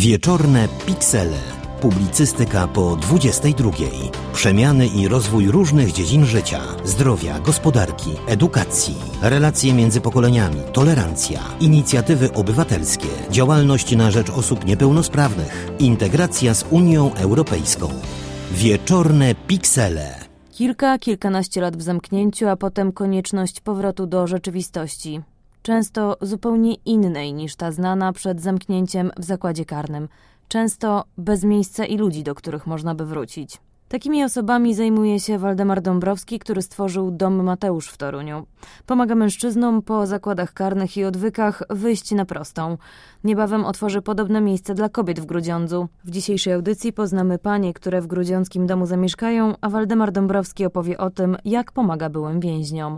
Wieczorne Piksele. Publicystyka po 22. Przemiany i rozwój różnych dziedzin życia, zdrowia, gospodarki, edukacji, relacje między pokoleniami, tolerancja, inicjatywy obywatelskie, działalność na rzecz osób niepełnosprawnych, integracja z Unią Europejską. Wieczorne Piksele. Kilkanaście lat w zamknięciu, a potem konieczność powrotu do rzeczywistości. Często zupełnie innej niż ta znana przed zamknięciem w zakładzie karnym. Często bez miejsca i ludzi, do których można by wrócić. Takimi osobami zajmuje się Waldemar Dąbrowski, który stworzył Dom Mateusz w Toruniu. Pomaga mężczyznom po zakładach karnych i odwykach wyjść na prostą. Niebawem otworzy podobne miejsce dla kobiet w Grudziądzu. W dzisiejszej audycji poznamy panie, które w grudziąckim domu zamieszkają, a Waldemar Dąbrowski opowie o tym, jak pomaga byłym więźniom.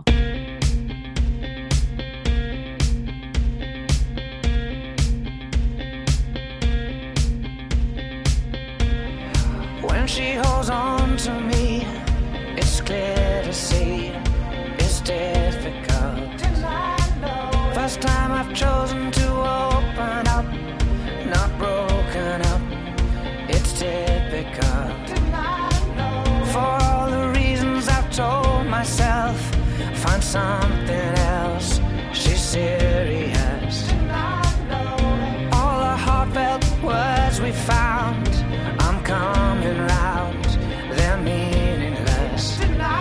When she holds on to me, it's clear to see it's difficult. First time I've chosen to open up, not broken up. It's typical. For all the reasons I've told myself, find something else. She's serious. All the heartfelt words we found, I'm coming round, they're meaningless.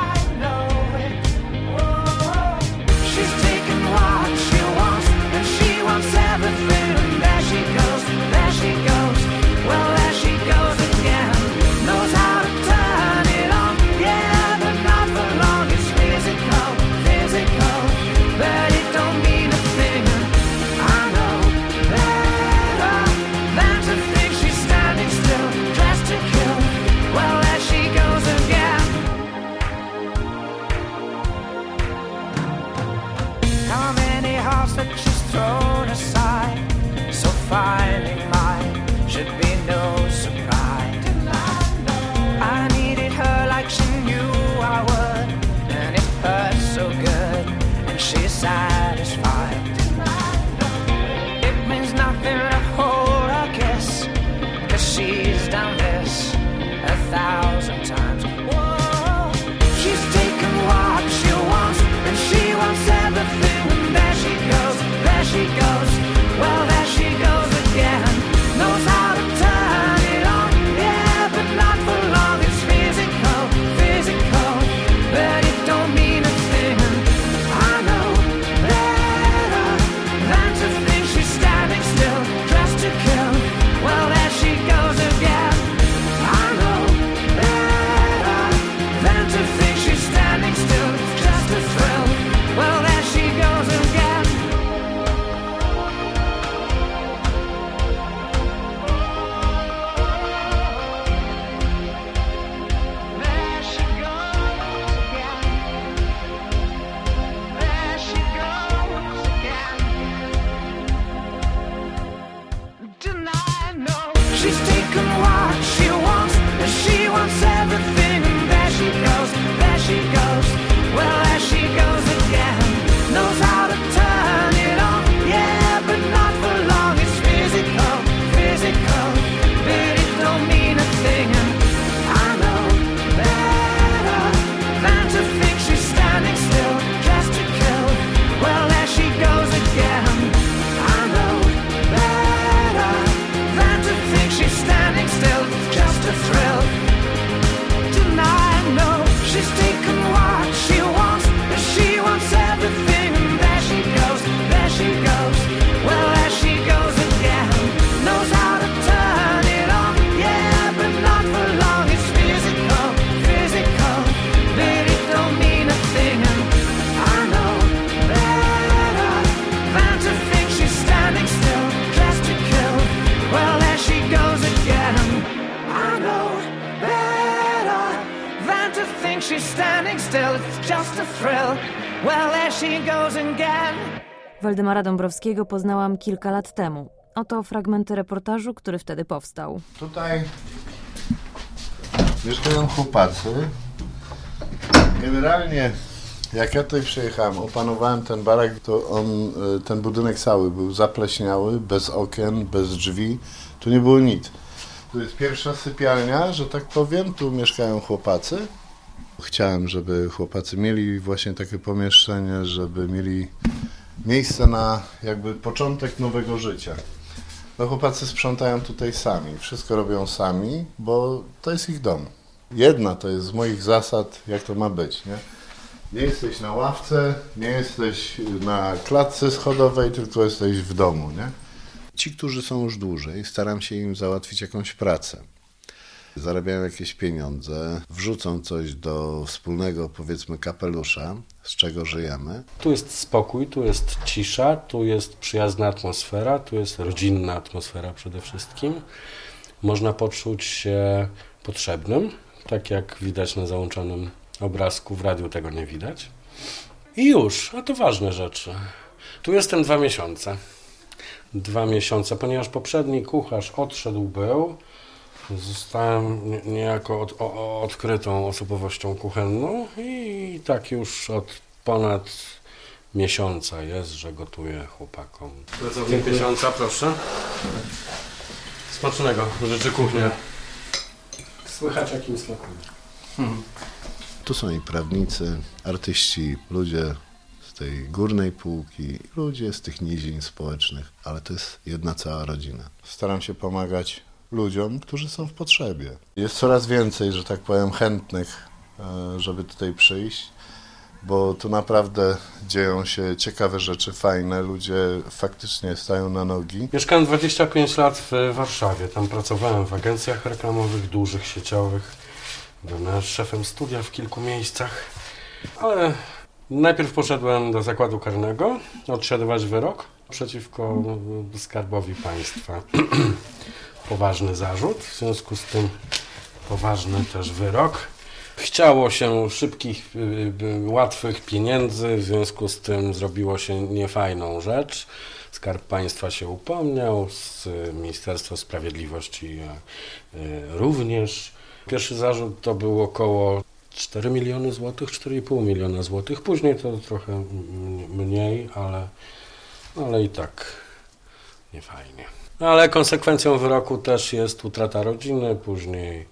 She's taking what she wants, and she wants everything. And there she goes, there she goes. Well, there she goes again. Knows how to turn it on, yeah, but not for long. It's physical, physical, but it don't mean a thing. I know better than to think she's standing still, dressed to kill. Well, there she goes again. How many hearts that she's thrown aside, so finding mine should be no surprise. I needed her like she knew I would, and it hurts so good, and she's satisfied. It means nothing to hold her kiss, 'cause she's done this 1,000 times. Whoa. She's taken what she wants, and she wants everything. And there she goes, there she goes. Well, there she goes again. Knows how to turn it on, yeah, but not for long. It's physical, physical, but it don't mean a thing. I know better than to think she's standing still, dressed to kill. Well, there she goes again. I know better than to think she's standing still, it's just a thrill. Well, there she goes again. There she goes again. There she goes again. Tonight, no. She's taken what she wants, and she wants everything. And there she goes, there she goes. Well, there she goes again. Knows how to turn it on, yeah, but not for long. It's physical, physical, but it don't mean a thing. I know better than to think she's standing still, just to kill. Well, there she goes again. I know better than to think she's standing still, just a thrill. Tonight, no, she's taken what she wants, and she wants everything. And there she goes, there she goes. Well, there she goes again. Knows how to turn it on, yeah, but not for long. It's physical, physical, but it don't mean a thing. I know better than to think she's standing still, just to kill. Well, there she goes again. I know better than to think she's standing still, it's just a thrill. Well, there she goes again. Waldemara Dąbrowskiego poznałam kilka lat temu. Oto fragmenty reportażu, który wtedy powstał. Tutaj mieszkają chłopacy. Generalnie jak ja tutaj przyjechałem, opanowałem ten barak, to ten budynek cały był zapleśniały, bez okien, bez drzwi. Tu nie było nic. Tu jest pierwsza sypialnia, że tak powiem, tu mieszkają chłopacy. Chciałem, żeby chłopacy mieli właśnie takie pomieszczenie, żeby mieli miejsce na jakby początek nowego życia. No chłopacy sprzątają tutaj sami, wszystko robią sami, bo to jest ich dom. Jedna to jest z moich zasad, jak to ma być, nie? Nie jesteś na ławce, nie jesteś na klatce schodowej, tylko jesteś w domu, nie? Ci, którzy są już dłużej, staram się im załatwić jakąś pracę. Zarabiają jakieś pieniądze, wrzucą coś do wspólnego, powiedzmy, kapelusza, z czego żyjemy. Tu jest spokój, tu jest cisza, tu jest przyjazna atmosfera, tu jest rodzinna atmosfera przede wszystkim. Można poczuć się potrzebnym, tak jak widać na załączonym obrazku, w radiu tego nie widać. I już, a to ważne rzeczy. Tu jestem 2 miesiące. 2 miesiące, ponieważ poprzedni kucharz był. Zostałem niejako odkrytą osobowością kuchenną i tak już od ponad miesiąca jest, że gotuję chłopakom. Pracownik miesiąca, proszę. Smacznego, życzę kuchnia. Słychać jakim smakuje. Tu są i prawnicy, artyści, ludzie z tej górnej półki, ludzie z tych nizin społecznych, ale to jest jedna cała rodzina. Staram się pomagać ludziom, którzy są w potrzebie. Jest coraz więcej, że tak powiem, chętnych, żeby tutaj przyjść, bo tu naprawdę dzieją się ciekawe rzeczy, fajne, ludzie faktycznie stają na nogi. Mieszkałem 25 lat w Warszawie, tam pracowałem w agencjach reklamowych, dużych, sieciowych. Byłem nawet szefem studia w kilku miejscach, ale najpierw poszedłem do zakładu karnego odsiadywać wyrok przeciwko Skarbowi Państwa. Poważny zarzut, w związku z tym poważny też wyrok. Chciało się szybkich, łatwych pieniędzy, w związku z tym zrobiło się niefajną rzecz. Skarb Państwa się upomniał, Ministerstwo Sprawiedliwości również. Pierwszy zarzut to było około 4 miliony złotych, 4,5 miliona złotych. Później to trochę mniej, ale i tak niefajnie. Ale konsekwencją wyroku też jest utrata rodziny, później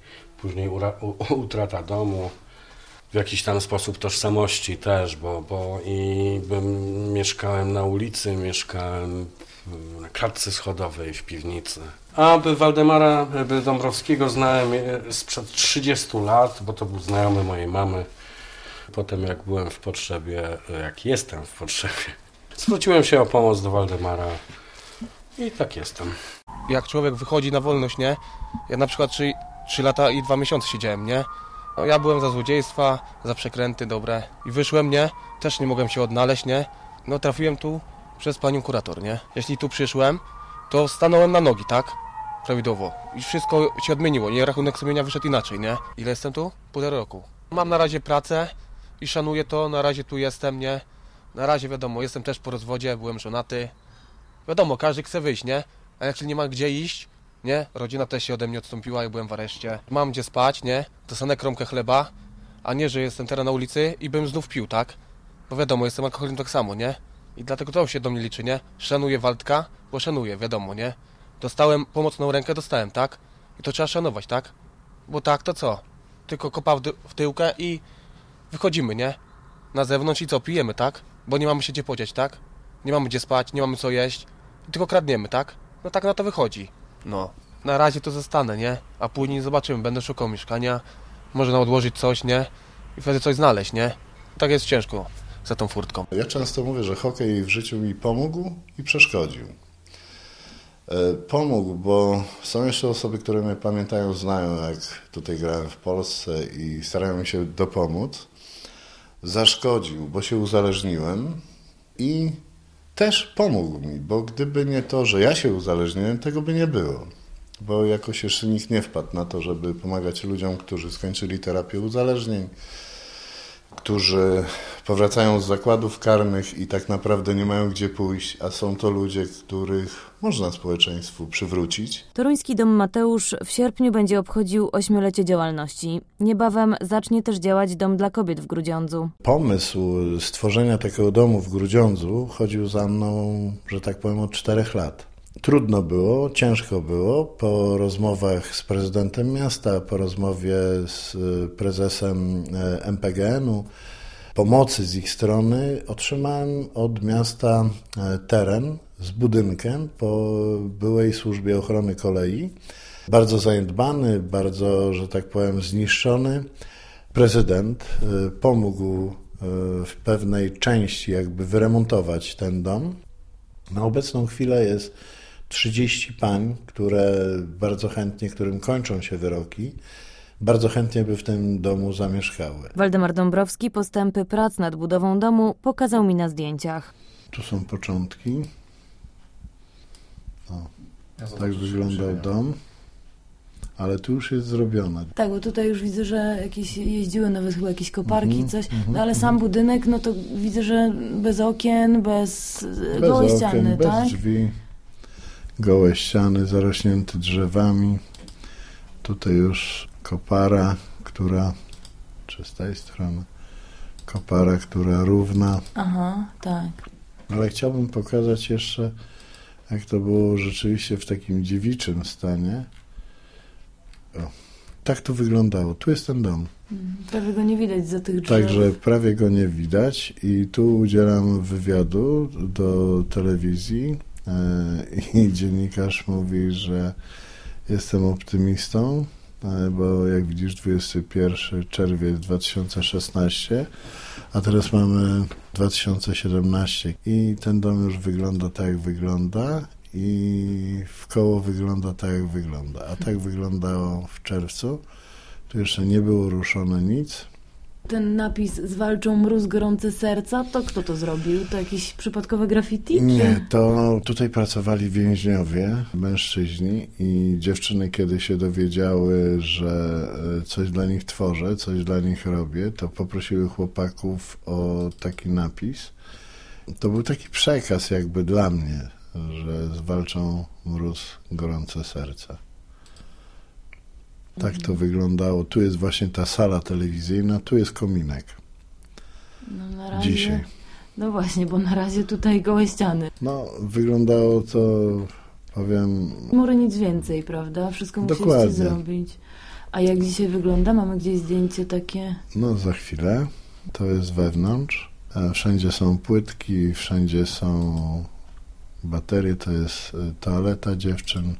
utrata domu, w jakiś tam sposób tożsamości też, bo mieszkałem na ulicy, mieszkałem na klatce schodowej w piwnicy. A Waldemara Dąbrowskiego znałem sprzed 30 lat, bo to był znajomy mojej mamy. Potem jak byłem w potrzebie, jak jestem w potrzebie, zwróciłem się o pomoc do Waldemara i tak jestem. Jak człowiek wychodzi na wolność, nie? Ja na przykład 3 lata i 2 miesiące siedziałem, nie? No, ja byłem za złodziejstwa, za przekręty dobre i wyszłem, nie? Też nie mogłem się odnaleźć, nie? No trafiłem tu przez panią kurator, nie? Jeśli tu przyszłem, to stanąłem na nogi, tak? Prawidłowo. I wszystko się odmieniło, nie? Rachunek sumienia wyszedł inaczej, nie? Ile jestem tu? 1,5 roku. Mam na razie pracę i szanuję to, na razie tu jestem, nie? Na razie wiadomo, jestem też po rozwodzie, byłem żonaty. Wiadomo, każdy chce wyjść, nie? A jak nie ma gdzie iść, nie? Rodzina też się ode mnie odstąpiła i byłem w areszcie. Mam gdzie spać, nie? Dostanę kromkę chleba, a nie, że jestem teraz na ulicy i bym znów pił, tak? Bo wiadomo, jestem alkoholikiem tak samo, nie? I dlatego to się do mnie liczy, nie? Szanuję Waldka, bo szanuję, wiadomo, nie? Dostałem pomocną rękę, dostałem, tak? I to trzeba szanować, tak? Bo tak, to co? Tylko kopa w tyłkę i wychodzimy, nie? Na zewnątrz i co? Pijemy, tak? Bo nie mamy się gdzie podziać, tak? Nie mamy gdzie spać, nie mamy co jeść. Tylko kradniemy, tak? No tak na to wychodzi. No. Na razie to zostanę, nie? A później zobaczymy, będę szukał mieszkania. Można odłożyć coś, nie? I wtedy coś znaleźć, nie? Tak jest ciężko za tą furtką. Ja często mówię, że hokej w życiu mi pomógł i przeszkodził. Pomógł, bo są jeszcze osoby, które mnie pamiętają, znają, jak tutaj grałem w Polsce i starają mi się dopomóc. Zaszkodził, bo się uzależniłem i też pomógł mi, bo gdyby nie to, że ja się uzależniłem, tego by nie było. Bo jakoś jeszcze nikt nie wpadł na to, żeby pomagać ludziom, którzy skończyli terapię uzależnień, którzy powracają z zakładów karnych i tak naprawdę nie mają gdzie pójść, a są to ludzie, których można społeczeństwu przywrócić. Toruński Dom Mateusz w sierpniu będzie obchodził 8-lecie działalności. Niebawem zacznie też działać Dom dla Kobiet w Grudziądzu. Pomysł stworzenia takiego domu w Grudziądzu chodził za mną, że tak powiem, od 4 lat. Trudno było, ciężko było. Po rozmowach z prezydentem miasta, po rozmowie z prezesem MPGN-u, pomocy z ich strony otrzymałem od miasta teren z budynkiem po byłej służbie ochrony kolei. Bardzo zaniedbany, bardzo, że tak powiem, zniszczony. Prezydent pomógł w pewnej części jakby wyremontować ten dom. Na obecną chwilę jest 30 pań, które bardzo chętnie, którym kończą się wyroki, bardzo chętnie by w tym domu zamieszkały. Waldemar Dąbrowski postępy prac nad budową domu pokazał mi na zdjęciach. Tu są początki. Tak wyglądał dom. Ale tu już jest zrobione. Tak, bo tutaj już widzę, że jakieś jeździły nawet chyba jakieś koparki, coś, no ale sam budynek, no to widzę, że bez okien, bez gołe ściany, bez tak? drzwi, gołe ściany, zarośnięte drzewami. Tutaj już kopara, która, czy z tej strony, kopara, która równa. Aha, tak. Ale chciałbym pokazać jeszcze, jak to było rzeczywiście w takim dziewiczym stanie. O, tak to wyglądało. Tu jest ten dom. Prawie go nie widać za tych drzew. Także prawie go nie widać i tu udzielam wywiadu do telewizji i dziennikarz mówi, że jestem optymistą, bo jak widzisz 21 czerwiec 2016, a teraz mamy 2017 i ten dom już wygląda tak, jak wygląda. I w koło wygląda tak, jak wygląda. A tak wyglądało w czerwcu. Tu jeszcze nie było ruszone nic. Ten napis "Zwalczą mróz, gorące serca", to kto to zrobił? To jakieś przypadkowe graffiti? Nie, to tutaj pracowali więźniowie, mężczyźni i dziewczyny, kiedy się dowiedziały, że coś dla nich tworzę, coś dla nich robię, to poprosiły chłopaków o taki napis. To był taki przekaz jakby dla mnie, że zwalczą mróz, gorące serca. Tak to wyglądało. Tu jest właśnie ta sala telewizyjna, tu jest kominek. No na razie, dzisiaj. No właśnie, bo na razie tutaj gołe ściany. No, wyglądało to, powiem... Mury nic więcej, prawda? Wszystko musieliście zrobić. A jak dzisiaj wygląda? Mamy gdzieś zdjęcie takie? No, za chwilę. To jest wewnątrz. Wszędzie są płytki, wszędzie są baterie, to jest toaleta dziewczyn.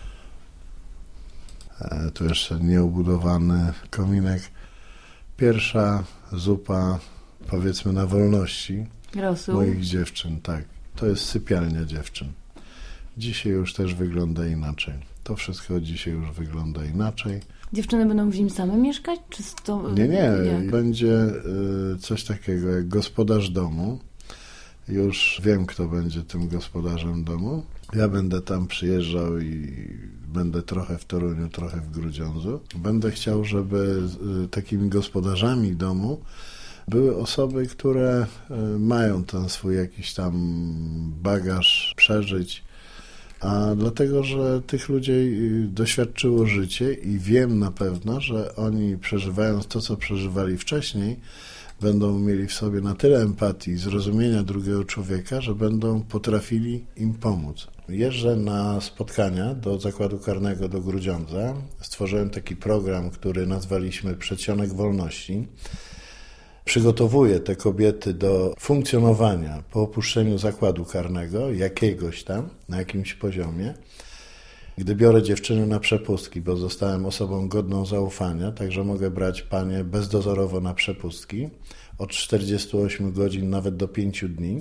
Tu jeszcze nieobudowany kominek. Pierwsza zupa, powiedzmy, na wolności Rosół. Moich dziewczyn, tak. To jest sypialnia dziewczyn. Dzisiaj już też wygląda inaczej. To wszystko dzisiaj już wygląda inaczej. Dziewczyny będą w nim same mieszkać? Czy to... Nie. Będzie coś takiego jak gospodarz domu. Już wiem, kto będzie tym gospodarzem domu. Ja będę tam przyjeżdżał i będę trochę w Toruniu, trochę w Grudziądzu. Będę chciał, żeby takimi gospodarzami domu były osoby, które mają ten swój jakiś tam bagaż przeżyć, a dlatego, że tych ludzi doświadczyło życie i wiem na pewno, że oni przeżywając to, co przeżywali wcześniej, będą mieli w sobie na tyle empatii i zrozumienia drugiego człowieka, że będą potrafili im pomóc. Jeżdżę na spotkania do Zakładu Karnego do Grudziądza. Stworzyłem taki program, który nazwaliśmy Przedsionek Wolności. Przygotowuję te kobiety do funkcjonowania po opuszczeniu Zakładu Karnego, jakiegoś tam, na jakimś poziomie. Gdy biorę dziewczyny na przepustki, bo zostałem osobą godną zaufania, także mogę brać panie bezdozorowo na przepustki od 48 godzin nawet do 5 dni.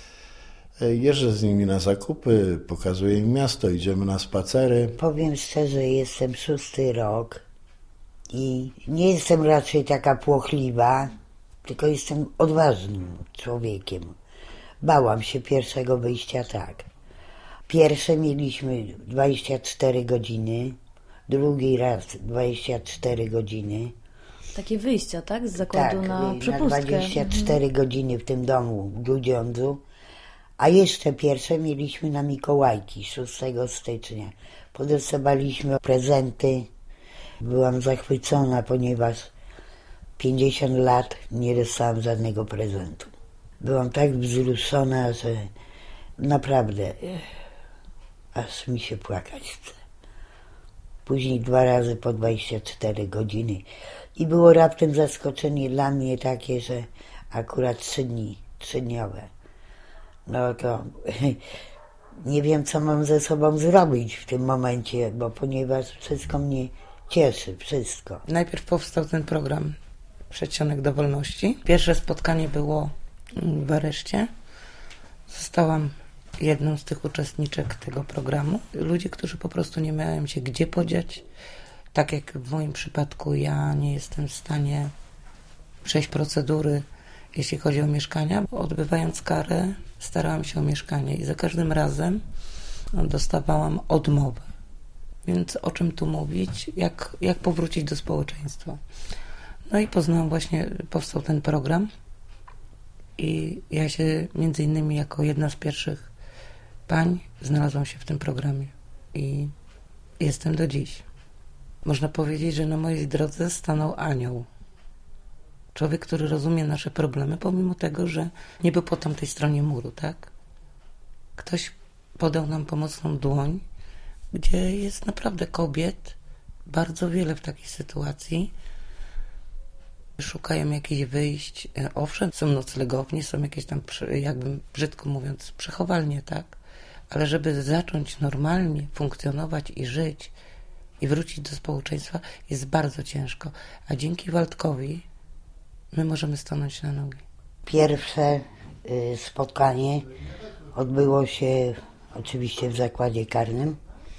Jeżdżę z nimi na zakupy, pokazuję im miasto, idziemy na spacery. Powiem szczerze, jestem 6. rok i nie jestem raczej taka płochliwa, tylko jestem odważnym człowiekiem. Bałam się pierwszego wyjścia tak. Pierwsze mieliśmy 24 godziny, drugi raz 24 godziny. Takie wyjścia, tak? Z zakładu tak, na przepustkę. Na 24 godziny w tym domu w Grudziądzu. A jeszcze pierwsze mieliśmy na Mikołajki 6 stycznia. Podostawaliśmy prezenty. Byłam zachwycona, ponieważ 50 lat nie dostałam żadnego prezentu. Byłam tak wzruszona, że naprawdę aż mi się płakać chce. Później 2 razy po 24 godziny. I było raptem zaskoczenie dla mnie takie, że akurat 3 dni, 3-dniowe. No to nie wiem, co mam ze sobą zrobić w tym momencie, bo ponieważ wszystko mnie cieszy, wszystko. Najpierw powstał ten program Przedsionek do wolności. Pierwsze spotkanie było w areszcie. Zostałam jedną z tych uczestniczek tego programu. Ludzie, którzy po prostu nie miałem się gdzie podziać. Tak jak w moim przypadku, ja nie jestem w stanie przejść procedury, jeśli chodzi o mieszkania. Odbywając karę, starałam się o mieszkanie i za każdym razem dostawałam odmowę. Więc o czym tu mówić? Jak powrócić do społeczeństwa? No i powstał ten program i ja się między innymi jako jedna z pierwszych pań znalazłam się w tym programie i jestem do dziś. Można powiedzieć, że na mojej drodze stanął anioł. Człowiek, który rozumie nasze problemy, pomimo tego, że nie był po tamtej stronie muru, tak? Ktoś podał nam pomocną dłoń, gdzie jest naprawdę kobiet bardzo wiele w takiej sytuacji. Szukają jakichś wyjść. Owszem, są noclegownie, są jakieś tam, jakby brzydko mówiąc, przechowalnie, tak? Ale żeby zacząć normalnie funkcjonować i żyć i wrócić do społeczeństwa, jest bardzo ciężko. A dzięki Waldkowi my możemy stanąć na nogi. Pierwsze spotkanie odbyło się oczywiście w zakładzie karnym.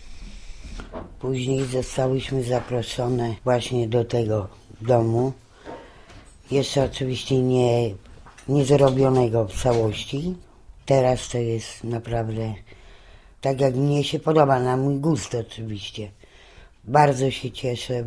Później zostałyśmy zaproszone właśnie do tego domu. Jeszcze oczywiście nie zrobionego w całości. Teraz to jest naprawdę tak, jak mnie się podoba, na mój gust oczywiście. Bardzo się cieszę,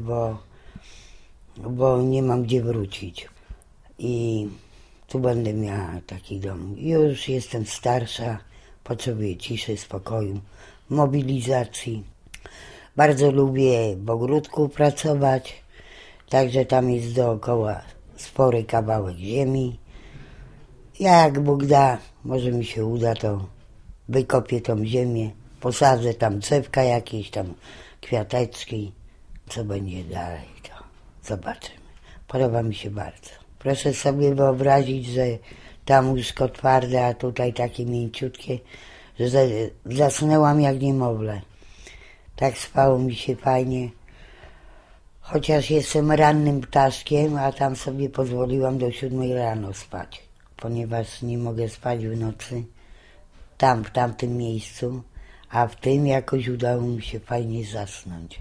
bo nie mam gdzie wrócić. I tu będę miała taki dom. Już jestem starsza, potrzebuję ciszy, spokoju, mobilizacji. Bardzo lubię w ogródku pracować, także tam jest dookoła spory kawałek ziemi. Jak Bóg da, może mi się uda, to wykopię tą ziemię, posadzę tam drzewka jakieś, tam kwiateczki. Co będzie dalej, to zobaczymy. Podoba mi się bardzo. Proszę sobie wyobrazić, że tam łóżko twarde, a tutaj takie mięciutkie, że zasnęłam jak niemowlę. Tak spało mi się fajnie. Chociaż jestem rannym ptaszkiem, a tam sobie pozwoliłam do 7 rano spać, ponieważ nie mogę spać w nocy tam, w tamtym miejscu, a w tym jakoś udało mi się fajnie zasnąć.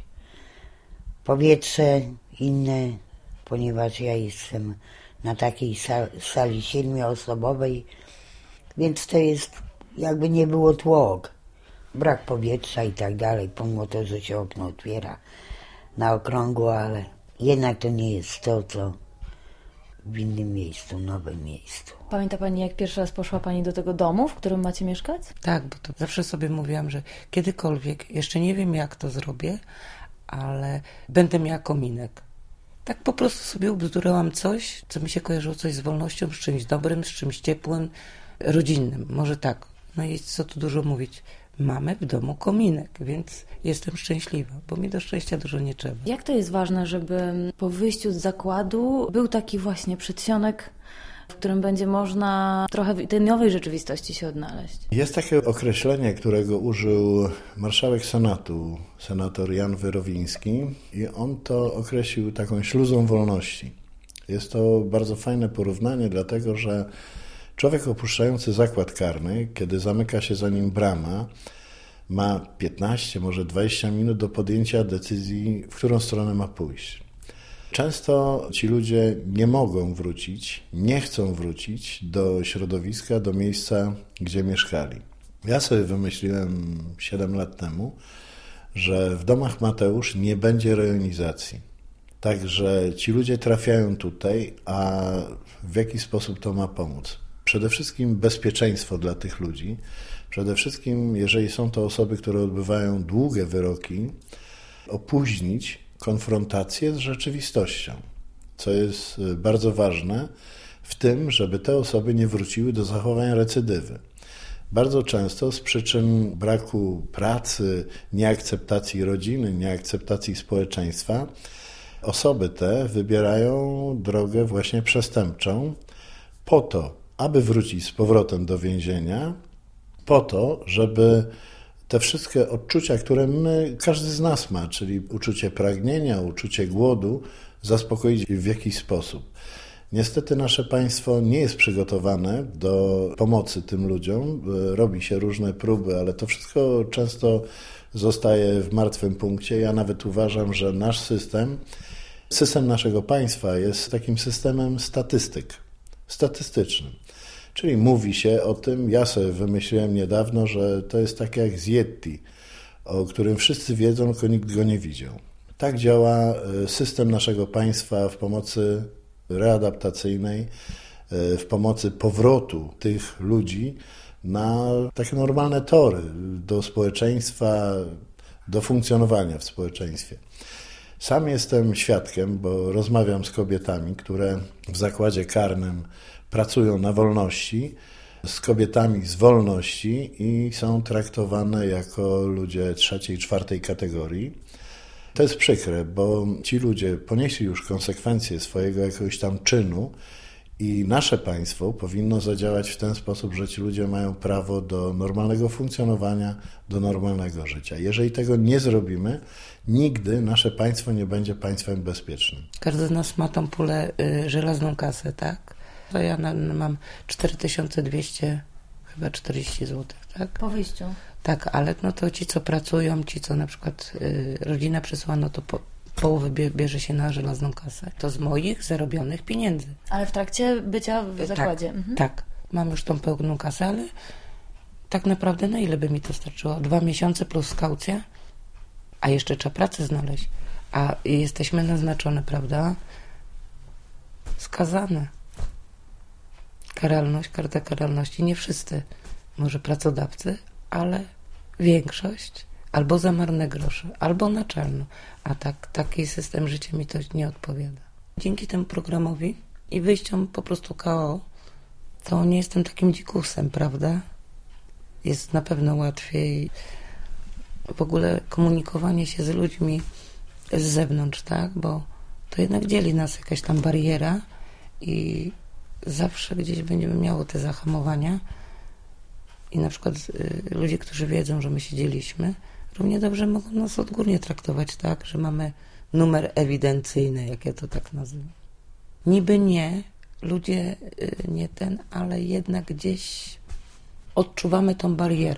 Powietrze inne, ponieważ ja jestem na takiej sali 7-osobowej, więc to jest jakby nie było tłok, brak powietrza i tak dalej, pomimo to, że się okno otwiera na okrągło, ale jednak to nie jest to, co w innym miejscu, nowym miejscu. Pamięta Pani, jak pierwszy raz poszła Pani do tego domu, w którym macie mieszkać? Tak, bo to zawsze sobie mówiłam, że kiedykolwiek, jeszcze nie wiem jak to zrobię, ale będę miała kominek. Tak po prostu sobie ubzdurałam coś, co mi się kojarzyło, coś z wolnością, z czymś dobrym, z czymś ciepłym, rodzinnym, może tak. No i co tu dużo mówić. Mamy w domu kominek, więc jestem szczęśliwa, bo mi do szczęścia dużo nie trzeba. Jak to jest ważne, żeby po wyjściu z zakładu był taki właśnie przedsionek, w którym będzie można trochę w tej nowej rzeczywistości się odnaleźć? Jest takie określenie, którego użył marszałek Senatu, senator Jan Wyrowiński, i on to określił taką śluzą wolności. Jest to bardzo fajne porównanie, dlatego że człowiek opuszczający zakład karny, kiedy zamyka się za nim brama, ma 15, może 20 minut do podjęcia decyzji, w którą stronę ma pójść. Często ci ludzie nie mogą wrócić, nie chcą wrócić do środowiska, do miejsca, gdzie mieszkali. Ja sobie wymyśliłem 7 lat temu, że w domach Mateusz nie będzie rejonizacji. Także ci ludzie trafiają tutaj, a w jaki sposób to ma pomóc? Przede wszystkim bezpieczeństwo dla tych ludzi. Przede wszystkim, jeżeli są to osoby, które odbywają długie wyroki, opóźnić konfrontację z rzeczywistością, co jest bardzo ważne w tym, żeby te osoby nie wróciły do zachowań recydywy. Bardzo często z przyczyn braku pracy, nieakceptacji rodziny, nieakceptacji społeczeństwa, osoby te wybierają drogę właśnie przestępczą po to, aby wrócić z powrotem do więzienia, po to, żeby te wszystkie odczucia, które każdy z nas ma, czyli uczucie pragnienia, uczucie głodu, zaspokoić w jakiś sposób. Niestety nasze państwo nie jest przygotowane do pomocy tym ludziom. Robi się różne próby, ale to wszystko często zostaje w martwym punkcie. Ja nawet uważam, że nasz system naszego państwa jest takim systemem statystycznym. Czyli mówi się o tym, ja sobie wymyśliłem niedawno, że to jest tak jak z Yeti, o którym wszyscy wiedzą, tylko nikt go nie widział. Tak działa system naszego państwa w pomocy readaptacyjnej, w pomocy powrotu tych ludzi na takie normalne tory do społeczeństwa, do funkcjonowania w społeczeństwie. Sam jestem świadkiem, bo rozmawiam z kobietami, które w zakładzie karnym pracują na wolności, z kobietami z wolności i są traktowane jako ludzie 3., 4. kategorii. To jest przykre, bo ci ludzie ponieśli już konsekwencje swojego jakiegoś tam czynu i nasze państwo powinno zadziałać w ten sposób, że ci ludzie mają prawo do normalnego funkcjonowania, do normalnego życia. Jeżeli tego nie zrobimy, nigdy nasze państwo nie będzie państwem bezpiecznym. Każdy z nas ma tą pulę, żelazną kasę, tak? To ja mam 4200 chyba 40 zł, tak? Po wyjściu. Tak, ale no to ci, co pracują, ci, co na przykład rodzina przysła, no to połowę bierze się na żelazną kasę. To z moich zarobionych pieniędzy. Ale w trakcie bycia w zakładzie. Tak, mam już tą pełną kasę, ale tak naprawdę na ile by mi to starczyło? 2 miesiące plus kaucja? A jeszcze trzeba pracę znaleźć. A jesteśmy naznaczone, prawda? Skazane. Karta karalności. Nie wszyscy, może pracodawcy, ale większość albo za marne grosze, albo naczelno. A taki system życia mi to nie odpowiada. Dzięki temu programowi i wyjściom po prostu KO, to nie jestem takim dzikusem, prawda? Jest na pewno łatwiej w ogóle komunikowanie się z ludźmi z zewnątrz, tak? Bo to jednak dzieli nas jakaś tam bariera i zawsze gdzieś będziemy miało te zahamowania i na przykład ludzie, którzy wiedzą, że my siedzieliśmy, równie dobrze mogą nas odgórnie traktować tak, że mamy numer ewidencyjny, jak ja to tak nazywam. Niby nie, ludzie nie ale jednak gdzieś odczuwamy tą barierę.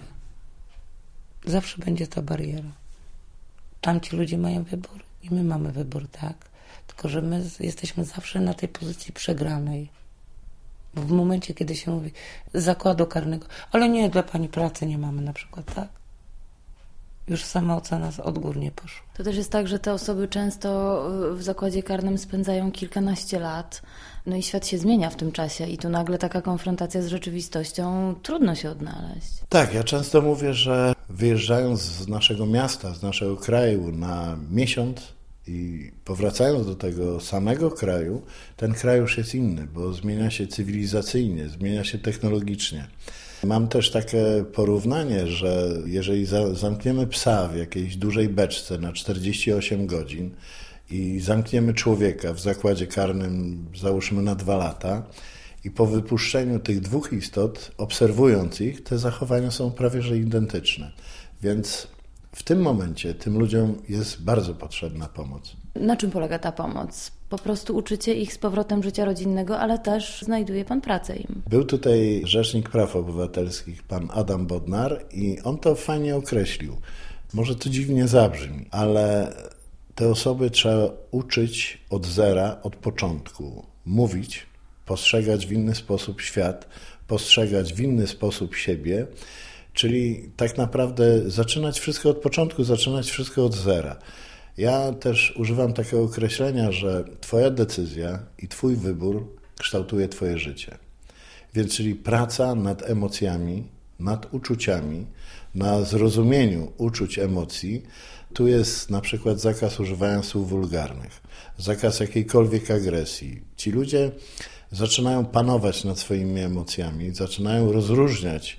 Zawsze będzie ta bariera. Tamci ludzie mają wybór i my mamy wybór, tak? Tylko że my jesteśmy zawsze na tej pozycji przegranej. Bo w momencie, kiedy się mówi z zakładu karnego, ale nie, dla pani pracy nie mamy na przykład, tak? Już sama ocena odgórnie poszła. To też jest tak, że te osoby często w zakładzie karnym spędzają kilkanaście lat, no i świat się zmienia w tym czasie i tu nagle taka konfrontacja z rzeczywistością, trudno się odnaleźć. Tak, ja często mówię, że wyjeżdżając z naszego miasta, z naszego kraju na miesiąc i powracając do tego samego kraju, ten kraj już jest inny, bo zmienia się cywilizacyjnie, zmienia się technologicznie. Mam też takie porównanie, że jeżeli zamkniemy psa w jakiejś dużej beczce na 48 godzin i zamkniemy człowieka w zakładzie karnym, załóżmy na 2 lata, i po wypuszczeniu tych dwóch istot, obserwując ich, te zachowania są prawie że identyczne. Więc w tym momencie tym ludziom jest bardzo potrzebna pomoc. Na czym polega ta pomoc? Po prostu uczycie ich z powrotem życia rodzinnego, ale też znajduje pan pracę im. Był tutaj Rzecznik Praw Obywatelskich, pan Adam Bodnar, i on to fajnie określił. Może to dziwnie zabrzmi, ale te osoby trzeba uczyć od zera, od początku. Mówić, postrzegać w inny sposób świat, postrzegać w inny sposób siebie, czyli tak naprawdę zaczynać wszystko od początku, zaczynać wszystko od zera. Ja też używam takiego określenia, że twoja decyzja i twój wybór kształtuje twoje życie. Więc czyli praca nad emocjami, nad uczuciami, na zrozumieniu uczuć, emocji. Tu jest na przykład zakaz używania słów wulgarnych, zakaz jakiejkolwiek agresji. Ci ludzie zaczynają panować nad swoimi emocjami, zaczynają rozróżniać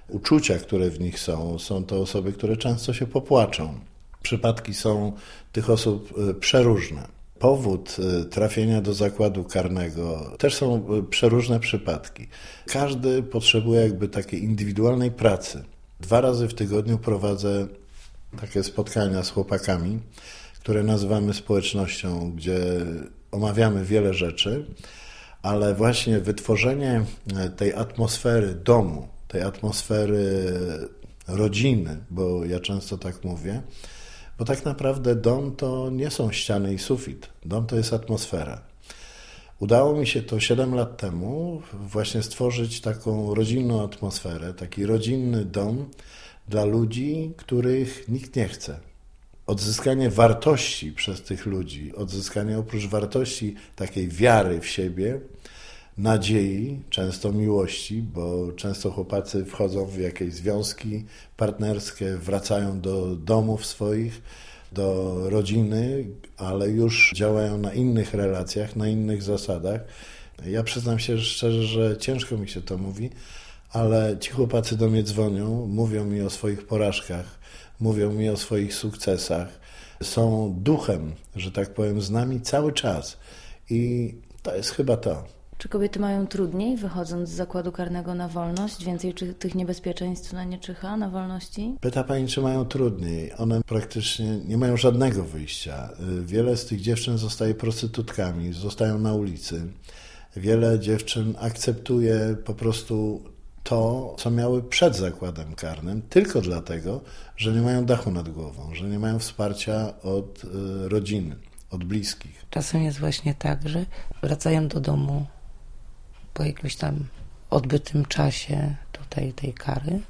uczucia, które w nich są to osoby, które często się popłaczą. Przypadki są tych osób przeróżne. Powód trafienia do zakładu karnego też są przeróżne przypadki. Każdy potrzebuje jakby takiej indywidualnej pracy. 2 razy w tygodniu prowadzę takie spotkania z chłopakami, które nazywamy społecznością, gdzie omawiamy wiele rzeczy, ale właśnie wytworzenie tej atmosfery domu, tej atmosfery rodziny, bo ja często tak mówię, bo tak naprawdę dom to nie są ściany i sufit. Dom to jest atmosfera. Udało mi się to 7 lat temu właśnie stworzyć taką rodzinną atmosferę, taki rodzinny dom dla ludzi, których nikt nie chce. Odzyskanie wartości przez tych ludzi, odzyskanie oprócz wartości takiej wiary w siebie, nadziei, często miłości, bo często chłopacy wchodzą w jakieś związki partnerskie, wracają do domów swoich, do rodziny, ale już działają na innych relacjach, na innych zasadach. Ja przyznam się szczerze, że ciężko mi się to mówi, ale ci chłopacy do mnie dzwonią, mówią mi o swoich porażkach, mówią mi o swoich sukcesach, są duchem, że tak powiem, z nami cały czas i to jest chyba to. Czy kobiety mają trudniej, wychodząc z zakładu karnego na wolność? Więcej tych niebezpieczeństw na nie czyha na wolności? Pyta pani, czy mają trudniej. One praktycznie nie mają żadnego wyjścia. Wiele z tych dziewczyn zostaje prostytutkami, zostają na ulicy. Wiele dziewczyn akceptuje po prostu to, co miały przed zakładem karnym, tylko dlatego, że nie mają dachu nad głową, że nie mają wsparcia od rodziny, od bliskich. Czasem jest właśnie tak, że wracają do domu po jakimś tam odbytym czasie tutaj tej kary,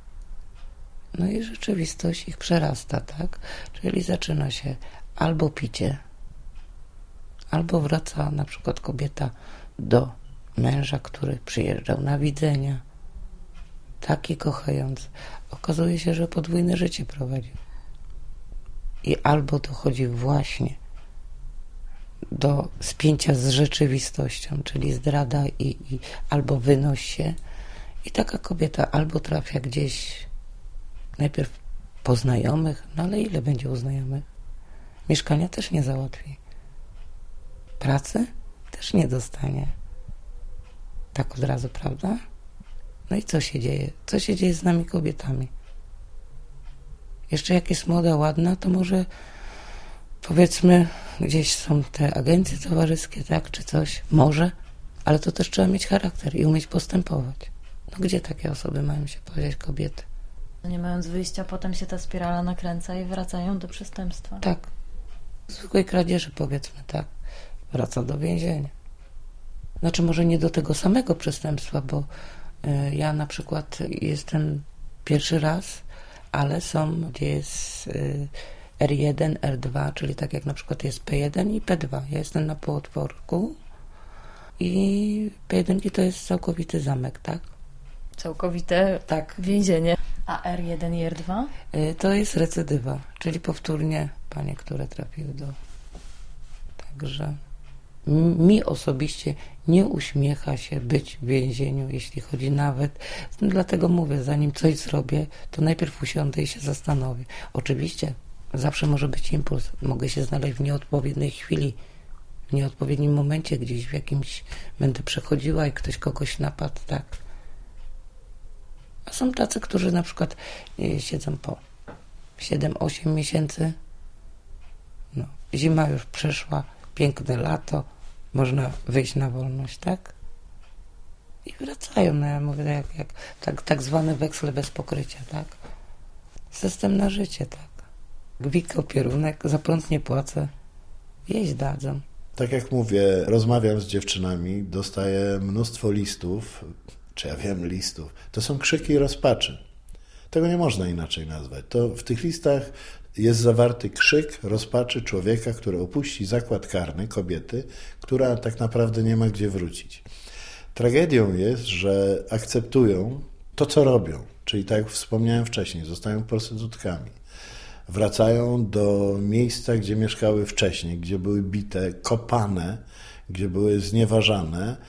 no i rzeczywistość ich przerasta, tak? Czyli zaczyna się albo picie, albo wraca na przykład kobieta do męża, który przyjeżdżał na widzenia, taki kochający. Okazuje się, że podwójne życie prowadził. I albo dochodzi właśnie do spięcia z rzeczywistością, czyli zdrada albo wynosi się. I taka kobieta albo trafia gdzieś najpierw po znajomych, no ale ile będzie u znajomych? Mieszkania też nie załatwi. Pracy też nie dostanie. Tak od razu, prawda? No i co się dzieje? Co się dzieje z nami kobietami? Jeszcze jak jest młoda, ładna, to może powiedzmy gdzieś są te agencje towarzyskie, tak, czy coś. Może, ale to też trzeba mieć charakter i umieć postępować. No gdzie takie osoby mają się pojawiać, kobiety? Nie mając wyjścia, potem się ta spirala nakręca i wracają do przestępstwa. Tak. Zwykłej kradzieży, powiedzmy, tak. Wraca do więzienia. Znaczy może nie do tego samego przestępstwa, bo ja na przykład jestem pierwszy raz, ale są, gdzie jest R1, R2, czyli tak jak na przykład jest P1 i P2. Ja jestem na półotworku i P1 to jest całkowity zamek, tak? Całkowite tak. Więzienie. A R1 i R2? To jest recydywa, czyli powtórnie panie, które trafiły do... Także mi osobiście nie uśmiecha się być w więzieniu, jeśli chodzi nawet... Dlatego mówię, zanim coś zrobię, to najpierw usiądę i się zastanowię. Oczywiście zawsze może być impuls. Mogę się znaleźć w nieodpowiedniej chwili, w nieodpowiednim momencie, gdzieś w jakimś będę przechodziła i ktoś kogoś napadł, tak. A są tacy, którzy na przykład siedzą po 7-8 miesięcy. No, zima już przeszła, piękne lato, można wyjść na wolność, tak? I wracają, no ja mówię, tak zwany weksel bez pokrycia, tak? System na życie, tak? Gwik, opierunek, za prąd nie płacę, jeść dadzą. Tak jak mówię, rozmawiam z dziewczynami, dostaję mnóstwo listów, czy ja wiem listów, to są krzyki rozpaczy. Tego nie można inaczej nazwać. To w tych listach jest zawarty krzyk rozpaczy człowieka, który opuści zakład karny, kobiety, która tak naprawdę nie ma gdzie wrócić. Tragedią jest, że akceptują to, co robią, czyli tak jak wspomniałem wcześniej, zostają prostytutkami. Wracają do miejsca, gdzie mieszkały wcześniej, gdzie były bite, kopane, gdzie były znieważane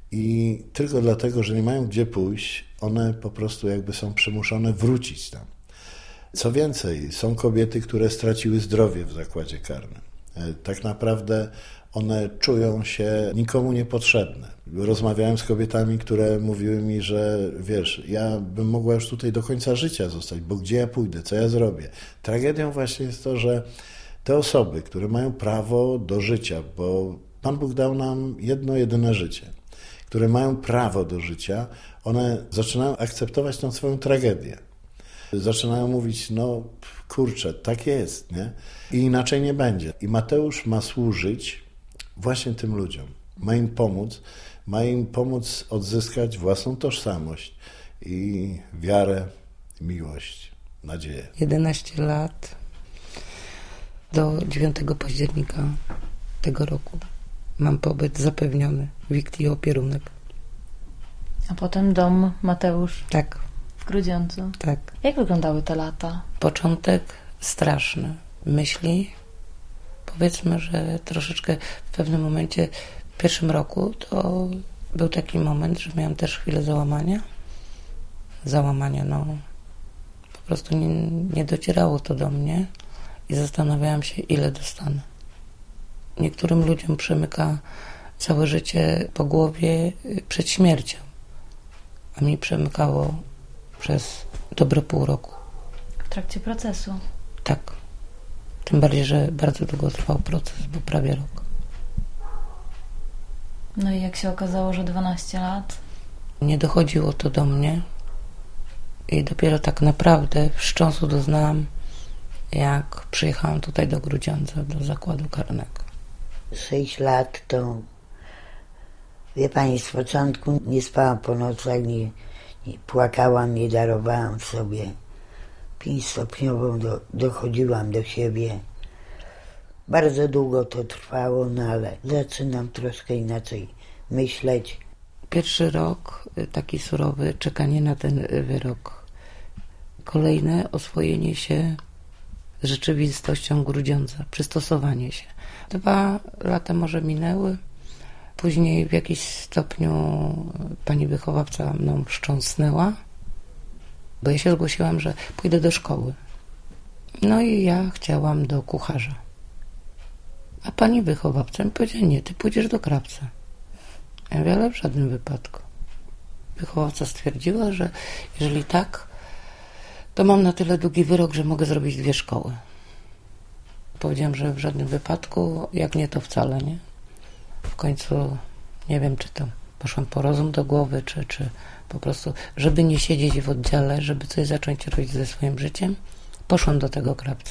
i tylko dlatego, że nie mają gdzie pójść, one po prostu jakby są przymuszone wrócić tam. Co więcej, są kobiety, które straciły zdrowie w zakładzie karnym. Tak naprawdę one czują się nikomu niepotrzebne. Rozmawiałem z kobietami, które mówiły mi, że wiesz, ja bym mogła już tutaj do końca życia zostać, bo gdzie ja pójdę, co ja zrobię? Tragedią właśnie jest to, że te osoby, które mają prawo do życia, bo Pan Bóg dał nam jedno, jedyne życie, które mają prawo do życia, one zaczynają akceptować tą swoją tragedię. Zaczynają mówić, no kurczę, tak jest, nie? I inaczej nie będzie. I Mateusz ma służyć właśnie tym ludziom. Ma im pomóc odzyskać własną tożsamość i wiarę, miłość, nadzieję. 11 lat do 9 października tego roku mam pobyt zapewniony, wikt i opierunek. A potem dom Mateusz Tak, w Grudziądzu. tak. Jak wyglądały te lata? Początek straszny. Myśli, powiedzmy, że troszeczkę w pewnym momencie, w pierwszym roku, to był taki moment, że miałam też chwilę załamania, no po prostu nie docierało to do mnie i zastanawiałam się, ile dostanę. Niektórym ludziom przemyka całe życie po głowie przed śmiercią, a mi przemykało przez dobre pół roku. W trakcie procesu. Tak. Tym bardziej, że bardzo długo trwał proces, bo prawie rok. No i jak się okazało, że 12 lat? Nie dochodziło to do mnie i dopiero tak naprawdę wstrząsu doznałam, jak przyjechałam tutaj do Grudziądza, do zakładu karnego. 6 lat to, wie pani, z początku nie spałam po nocach, nie płakałam, nie darowałam sobie. 5-stopniową dochodziłam do siebie. Bardzo długo to trwało, no ale zaczynam troszkę inaczej myśleć. Pierwszy rok, taki surowy, czekanie na ten wyrok. Kolejne oswojenie się z rzeczywistością Grudziądza, przystosowanie się. 2 lata może minęły. Później w jakiś stopniu pani wychowawca mną wstrząsnęła, bo ja się zgłosiłam, że pójdę do szkoły. No i ja chciałam do kucharza. A pani wychowawca mi powiedziała, nie, ty pójdziesz do krawca. Ja mówię, ale w żadnym wypadku. Wychowawca stwierdziła, że jeżeli tak, to mam na tyle długi wyrok, że mogę zrobić 2 szkoły. Powiedziałam, że w żadnym wypadku, jak nie, to wcale, nie? W końcu nie wiem, czy to poszłam po rozum do głowy, czy po prostu, żeby nie siedzieć w oddziale, żeby coś zacząć robić ze swoim życiem, poszłam do tego krawca.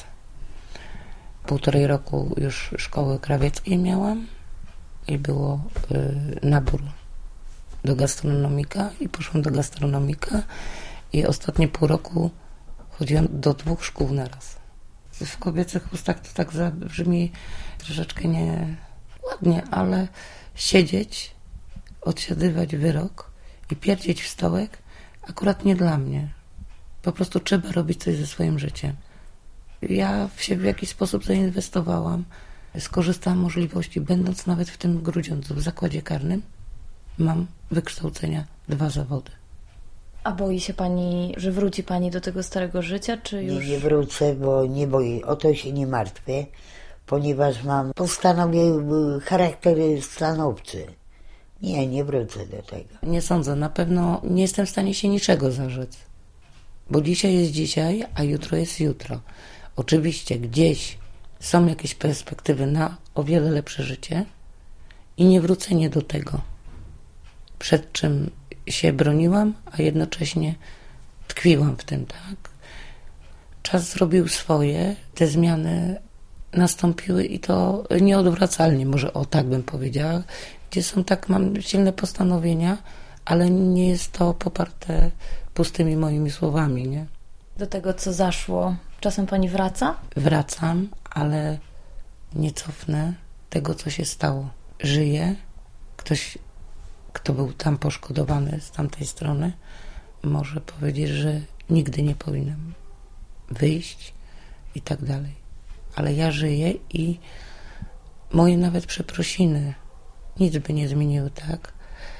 1,5 roku już szkoły krawieckiej miałam i było nabór do gastronomika i poszłam do gastronomika i ostatnie pół roku chodziłam do 2 szkół naraz. W kobiecych ustach to tak zabrzmi troszeczkę nie ładnie, ale siedzieć, odsiadywać wyrok i pierdzieć w stołek akurat nie dla mnie. Po prostu trzeba robić coś ze swoim życiem. Ja w siebie w jakiś sposób zainwestowałam, skorzystałam z możliwości, będąc nawet w tym Grudziądzu, w zakładzie karnym, mam wykształcenia 2 zawody. A boi się pani, że wróci pani do tego starego życia, czy już... Nie wrócę, bo nie boję, o to się nie martwię, ponieważ mam charakter stanowczy. Nie wrócę do tego. Nie sądzę, na pewno nie jestem w stanie się niczego zarzec. Bo dzisiaj jest dzisiaj, a jutro jest jutro. Oczywiście gdzieś są jakieś perspektywy na o wiele lepsze życie i niewrócenie do tego, przed czym się broniłam, a jednocześnie tkwiłam w tym, tak? Czas zrobił swoje, te zmiany nastąpiły i to nieodwracalnie, może o tak bym powiedziała, gdzie są tak, mam silne postanowienia, ale nie jest to poparte pustymi moimi słowami, nie? Do tego, co zaszło, czasem pani wraca? Wracam, ale nie cofnę tego, co się stało. Żyję. Ktoś, kto był tam poszkodowany z tamtej strony, może powiedzieć, że nigdy nie powinnam wyjść i tak dalej. Ale ja żyję i moje nawet przeprosiny nic by nie zmieniły, tak?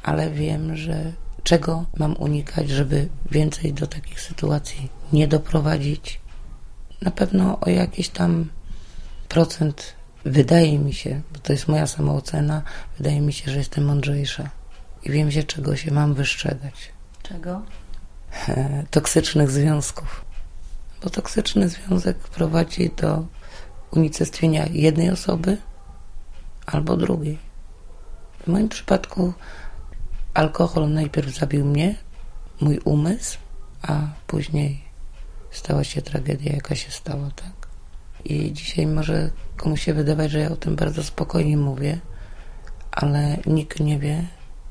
ale wiem, że czego mam unikać, żeby więcej do takich sytuacji nie doprowadzić. Na pewno o jakiś tam procent wydaje mi się, bo to jest moja samoocena, wydaje mi się, że jestem mądrzejsza i wiem się, czego się mam wystrzegać. Czego? Toksycznych związków. Bo toksyczny związek prowadzi do unicestwienia jednej osoby albo drugiej. W moim przypadku alkohol najpierw zabił mnie, mój umysł, a później stała się tragedia, jaka się stała, tak? I dzisiaj może komuś się wydawać, że ja o tym bardzo spokojnie mówię, ale nikt nie wie,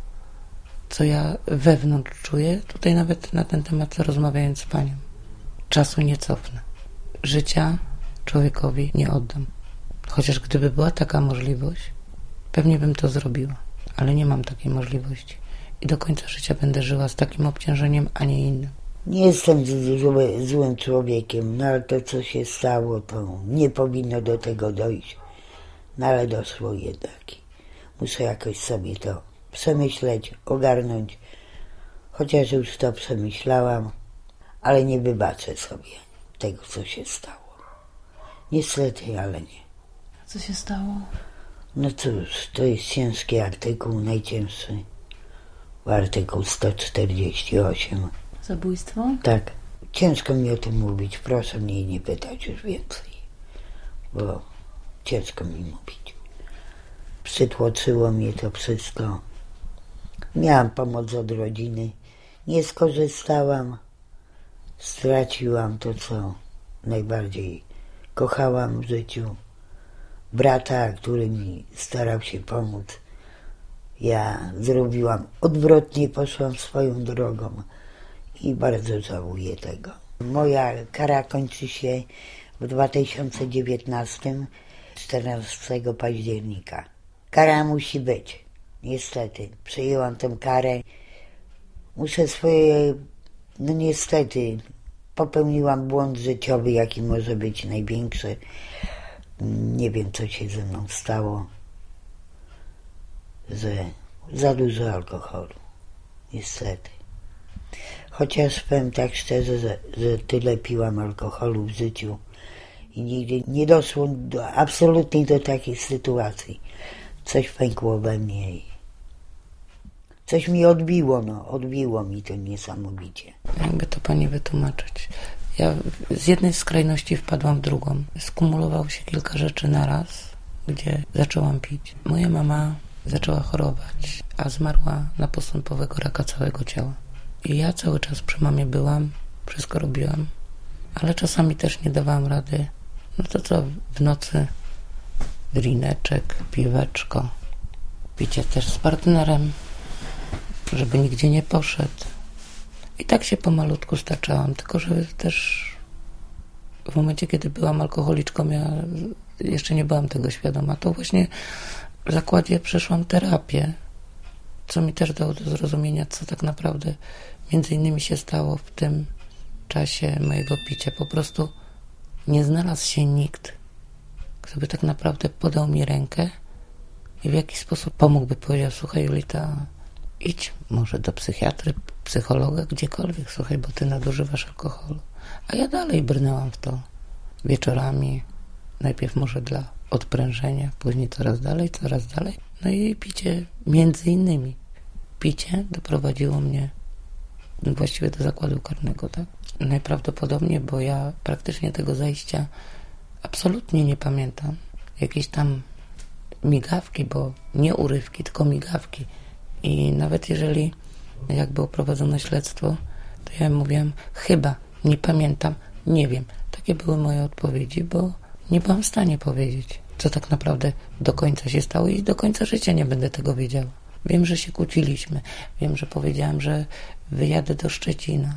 co ja wewnątrz czuję. Tutaj nawet na ten temat rozmawiając z panią. Czasu nie cofnę. Życia człowiekowi nie oddam. Chociaż gdyby była taka możliwość, pewnie bym to zrobiła. Ale nie mam takiej możliwości. I do końca życia będę żyła z takim obciążeniem, a nie innym. Nie jestem złym człowiekiem, no ale to, co się stało, to nie powinno do tego dojść. No ale doszło jednak. Muszę jakoś sobie to przemyśleć, ogarnąć. Chociaż już to przemyślałam, ale nie wybaczę sobie tego, co się stało. Niestety, ale nie. Co się stało? No cóż, to jest ciężki artykuł, najcięższy. Artykuł 148. Zabójstwo? Tak. Ciężko mi o tym mówić. Proszę mnie nie pytać już więcej. Bo ciężko mi mówić. Przytłoczyło mnie to wszystko. Miałam pomoc od rodziny. Nie skorzystałam. Straciłam to, co najbardziej kochałam w życiu. Brata, który mi starał się pomóc. Ja zrobiłam odwrotnie, poszłam swoją drogą i bardzo żałuję tego. Moja kara kończy się w 2019, 14 października. Kara musi być. Niestety, przyjęłam tę karę. Muszę swoje, no niestety, popełniłam błąd życiowy, jaki może być największy. Nie wiem, co się ze mną stało, że za dużo alkoholu, niestety. Chociaż powiem tak szczerze, że tyle piłam alkoholu w życiu i nigdy nie doszło absolutnie do takiej sytuacji. Coś pękło we mnie i coś mi odbiło mi to niesamowicie. Jakby to pani wytłumaczyć. Ja z jednej skrajności wpadłam w drugą. Skumulowało się kilka rzeczy naraz, gdzie zaczęłam pić. Moja mama zaczęła chorować, a zmarła na postępowego raka całego ciała. I ja cały czas przy mamie byłam, wszystko robiłam, ale czasami też nie dawałam rady. No to co, w nocy drineczek, piweczko, picie też z partnerem, żeby nigdzie nie poszedł. I tak się pomalutku staczałam, tylko że też w momencie, kiedy byłam alkoholiczką, ja jeszcze nie byłam tego świadoma. To właśnie w zakładzie przeszłam terapię, co mi też dało do zrozumienia, co tak naprawdę między innymi się stało w tym czasie mojego picia. Po prostu nie znalazł się nikt, kto by tak naprawdę podał mi rękę i w jakiś sposób pomógłby, powiedział: słuchaj, Julita, idź może do psychiatry, psychologa, gdziekolwiek, słuchaj, bo ty nadużywasz alkoholu. A ja dalej brnęłam w to wieczorami, najpierw może dla odprężenia, później coraz dalej. No i picie, między innymi, picie doprowadziło mnie właściwie do zakładu karnego, tak? Najprawdopodobniej, bo ja praktycznie tego zajścia absolutnie nie pamiętam. Jakieś tam migawki, bo nie urywki, tylko migawki. I nawet jeżeli jak było prowadzone śledztwo, to ja mówiłam: chyba, nie pamiętam, nie wiem. Takie były moje odpowiedzi, bo nie byłam w stanie powiedzieć, co tak naprawdę do końca się stało i do końca życia nie będę tego wiedziała. Wiem, że się kłóciliśmy. Wiem, że powiedziałam, że wyjadę do Szczecina,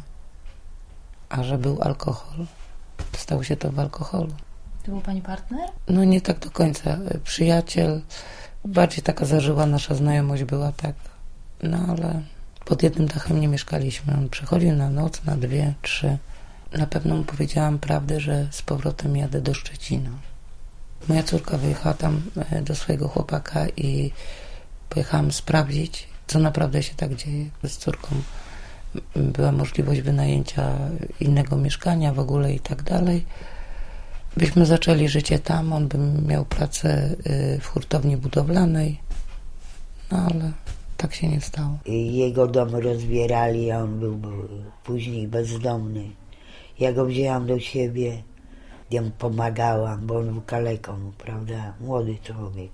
a że był alkohol. Stało się to w alkoholu. To był pani partner? No nie tak do końca. Przyjaciel, bardziej taka zażyła nasza znajomość była, tak. No ale pod jednym dachem nie mieszkaliśmy. On przychodził na noc, na 2, 3. Na pewno mu powiedziałam prawdę, że z powrotem jadę do Szczecina. Moja córka wyjechała tam do swojego chłopaka i pojechałam sprawdzić, co naprawdę się tak dzieje. Z córką była możliwość wynajęcia innego mieszkania w ogóle i tak dalej. Byśmy zaczęli życie tam, on by miał pracę w hurtowni budowlanej, no ale tak się nie stało. Jego dom rozbierali, a on był później bezdomny. Ja go wzięłam do siebie, ja mu pomagałam, bo on był kaleką, prawda, młody człowiek,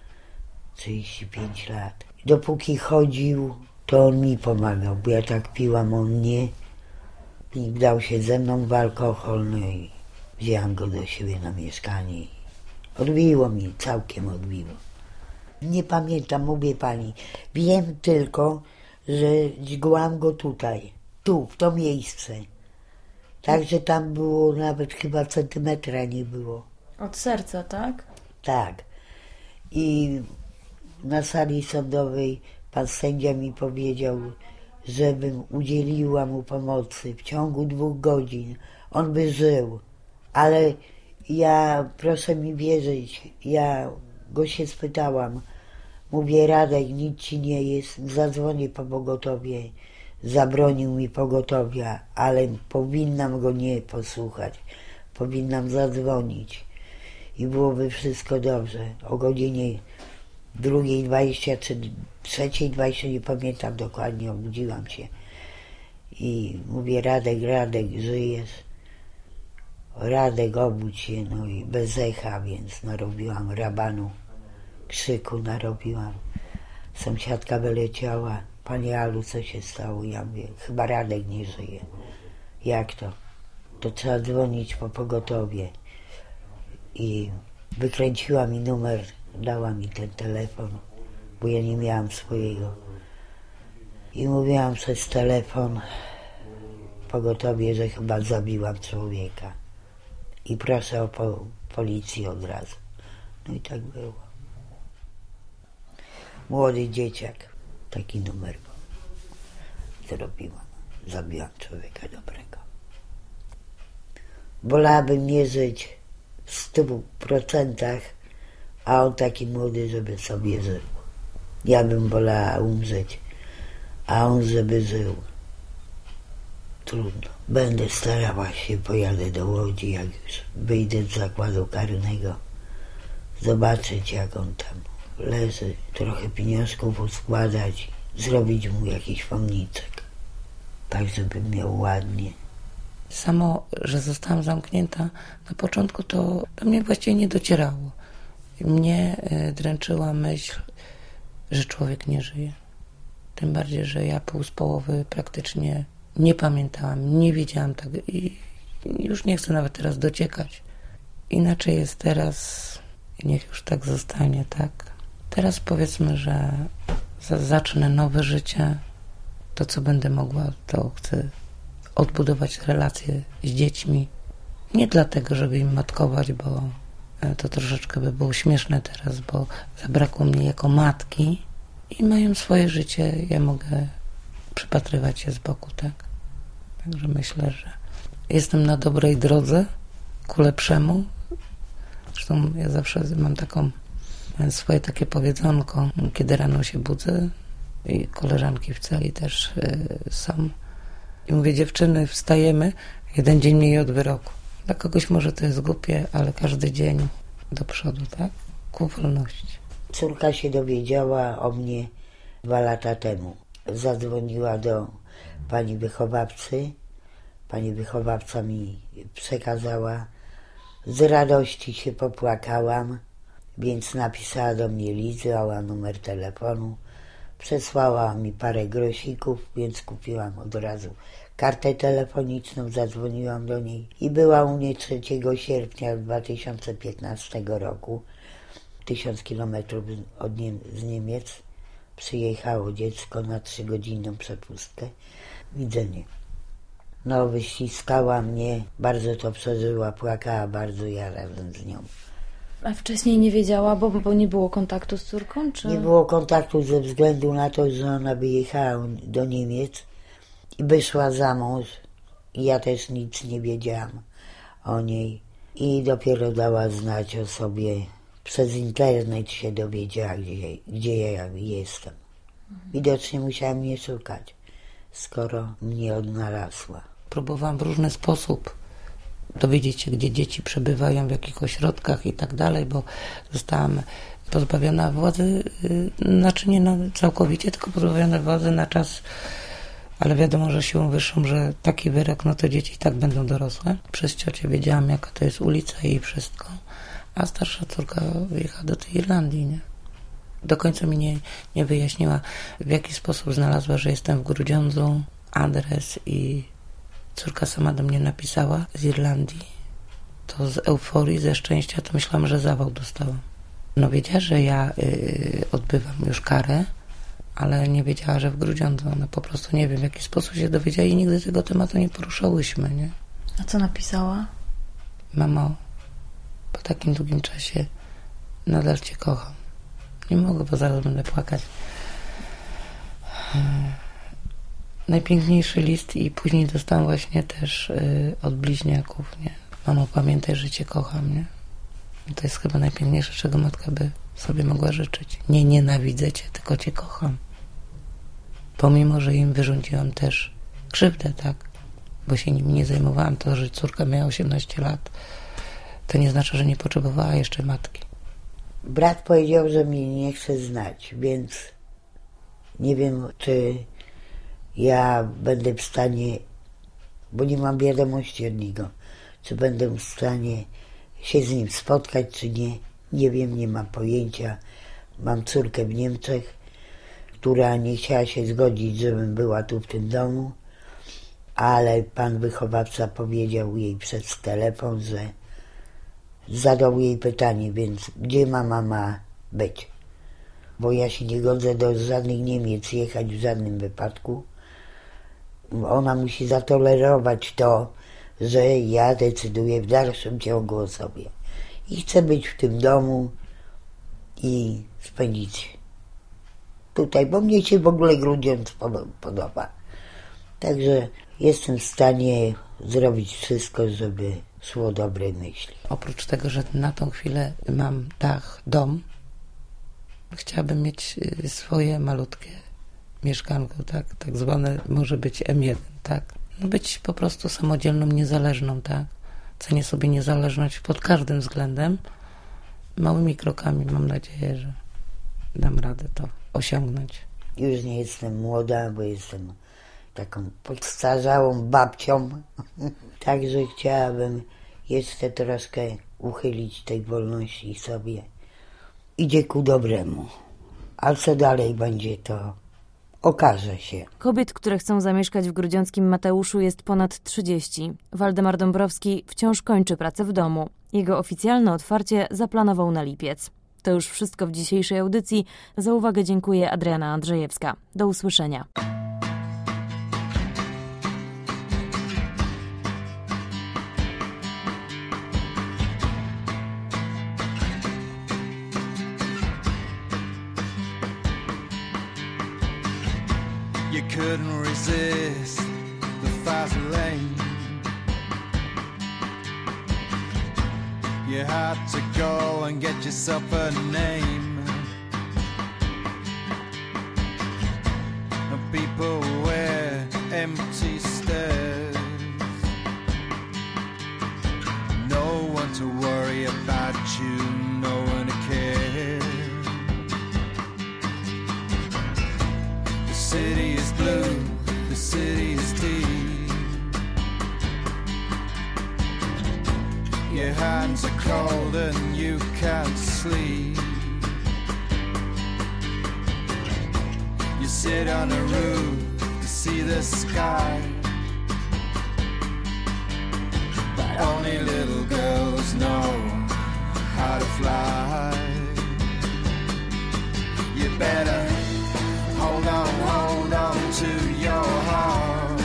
35 lat. Dopóki chodził, to on mi pomagał, bo ja tak piłam, on nie. I wdał się ze mną w alkohol, no i wzięłam go do siebie na mieszkanie. Odbiło mi, całkiem odbiło. Nie pamiętam, mówię pani. Wiem tylko, że dźgłam go tutaj, tu, w to miejsce. Także tam było nawet chyba centymetra nie było. Od serca, tak? Tak. I na sali sądowej pan sędzia mi powiedział, żebym udzieliła mu pomocy w ciągu 2 godzin. On by żył. Ale ja, proszę mi wierzyć, ja go się spytałam. Mówię, Radek, nic ci nie jest, zadzwonię po pogotowie. Zabronił mi pogotowia, ale powinnam go nie posłuchać. Powinnam zadzwonić. I byłoby wszystko dobrze. O godzinie 2:20 czy 3:20, nie pamiętam dokładnie, obudziłam się. I mówię, Radek, żyjesz? Radek, obudź się, no i bez echa, więc narobiłam rabanu, krzyku narobiłam. Sąsiadka wyleciała, Pani Alu, co się stało? Ja mówię, chyba Radek nie żyje. Jak to? To trzeba dzwonić po pogotowie. I wykręciła mi numer, dała mi ten telefon, bo ja nie miałam swojego. I mówiłam przez telefon pogotowie, że chyba zabiłam człowieka. I proszę o policję od razu. No i tak było. Młody dzieciak, taki numer zrobiłam. Zabiłam człowieka dobrego. Wolałabym nie żyć w 100%, a on taki młody, żeby sobie żył. Ja bym wolała umrzeć, a on żeby żył. Trudno. Będę starała się, pojadę do Łodzi, jak już wyjdę z zakładu karnego, zobaczyć, jak on tam leży, trochę pieniążków uskładać, zrobić mu jakiś pomniczek, tak żeby miał ładnie. Samo, że zostałam zamknięta, na początku to do mnie właściwie nie docierało. Mnie dręczyła myśl, że człowiek nie żyje. Tym bardziej, że ja pół z połowy praktycznie nie pamiętałam, nie wiedziałam tego i już nie chcę nawet teraz dociekać. Inaczej jest teraz i niech już tak zostanie, tak? Teraz powiedzmy, że zacznę nowe życie. To, co będę mogła, to chcę odbudować relacje z dziećmi. Nie dlatego, żeby im matkować, bo to troszeczkę by było śmieszne teraz, bo zabrakło mnie jako matki i mają swoje życie. Ja mogę przypatrywać się z boku, tak? Także myślę, że jestem na dobrej drodze ku lepszemu. Zresztą ja zawsze mam swoje takie powiedzonko, kiedy rano się budzę i koleżanki w celi też są. I mówię, dziewczyny, wstajemy, 1 dzień mniej od wyroku. Dla kogoś może to jest głupie, ale każdy dzień do przodu, tak? Ku wolności. Córka się dowiedziała o mnie 2 lata temu. Zadzwoniła do pani wychowawcy. Pani wychowawca mi przekazała. Z radości się popłakałam, więc napisała do mnie list, dała numer telefonu. Przesłała mi parę grosików, więc kupiłam od razu kartę telefoniczną, zadzwoniłam do niej i była u mnie 3 sierpnia 2015 roku. 1000 kilometrów z Niemiec. Przyjechało dziecko na 3-godzinną przepustkę. Widzenie. No, wyściskała mnie, bardzo to przeżyła, płakała bardzo, ja razem z nią. A wcześniej nie wiedziała, bo nie było kontaktu z córką, czy? Nie było kontaktu ze względu na to, że ona wyjechała do Niemiec i wyszła za mąż. I ja też nic nie wiedziałam o niej. I dopiero dała znać o sobie. Przez internet się dowiedziała, gdzie ja jestem. Widocznie musiała mnie szukać, skoro mnie odnalazła. Próbowałam w różny sposób dowiedzieć się, gdzie dzieci przebywają, w jakich ośrodkach i tak dalej, bo zostałam pozbawiona władzy, znaczy nie całkowicie, tylko pozbawiona władzy na czas, ale wiadomo, że siłą wyższą, że taki wyrok, no to dzieci i tak będą dorosłe. Przez ciocię wiedziałam, jaka to jest ulica i wszystko, a starsza córka wyjechała do tej Irlandii, nie? Do końca mi nie wyjaśniła, w jaki sposób znalazła, że jestem w Grudziądzu, adres, i córka sama do mnie napisała z Irlandii. To z euforii, ze szczęścia, to myślałam, że zawał dostałam. No wiedziała, że ja odbywam już karę, ale nie wiedziała, że w Grudziądzu. Ona po prostu nie wiem, w jaki sposób się dowiedziała i nigdy tego tematu nie poruszałyśmy, nie? A co napisała? Mamo, po takim długim czasie nadal cię kocham. Nie mogę, bo zaraz będę płakać. Najpiękniejszy list i później dostałam właśnie też od bliźniaków, nie? Mamo, pamiętaj, że cię kocham, nie? I to jest chyba najpiękniejsze, czego matka by sobie mogła życzyć. Nie nienawidzę cię, tylko cię kocham. Pomimo, że im wyrządziłam też krzywdę, tak? Bo się nimi nie zajmowałam. To, że córka miała 18 lat, to nie znaczy, że nie potrzebowała jeszcze matki. Brat powiedział, że mnie nie chce znać, więc nie wiem, czy ja będę w stanie, bo nie mam wiadomości od niego, czy będę w stanie się z nim spotkać, czy nie. Nie wiem, nie mam pojęcia. Mam córkę w Niemczech, która nie chciała się zgodzić, żebym była tu w tym domu, ale pan wychowawca powiedział jej przez telefon, że zadał jej pytanie, więc gdzie ma mama być? Bo ja się nie godzę do żadnych Niemiec jechać w żadnym wypadku. Ona musi zatolerować to, że ja decyduję w dalszym ciągu o sobie. I chcę być w tym domu i spędzić tutaj, bo mnie się w ogóle Grudziądz podoba. Także jestem w stanie zrobić wszystko, żeby szło dobre myśli. Oprócz tego, że na tą chwilę mam dach, dom, chciałabym mieć swoje malutkie mieszkanko, tak zwane może być M1, tak? No być po prostu samodzielną, niezależną, tak? Cenię sobie niezależność pod każdym względem. Małymi krokami mam nadzieję, że dam radę to osiągnąć. Już nie jestem młoda, bo jestem taką podstarzałą babcią. Także chciałabym jeszcze troszkę uchylić tej wolności sobie. Idzie ku dobremu. A co dalej będzie, to okaże się. Kobiet, które chcą zamieszkać w grudziąckim Mateuszu, jest ponad 30. Waldemar Dąbrowski wciąż kończy pracę w domu. Jego oficjalne otwarcie zaplanował na lipiec. To już wszystko w dzisiejszej audycji. Za uwagę dziękuję Adriana Andrzejewska. Do usłyszenia. You couldn't resist the fast lane. You had to go and get yourself a name. People wear empty stares. No one to worry about you, no one to care. The city is blue, the city is deep. Your hands are cold and you can't sleep. You sit on a roof to see the sky, but only little girls know how to fly. You better hold on to your heart.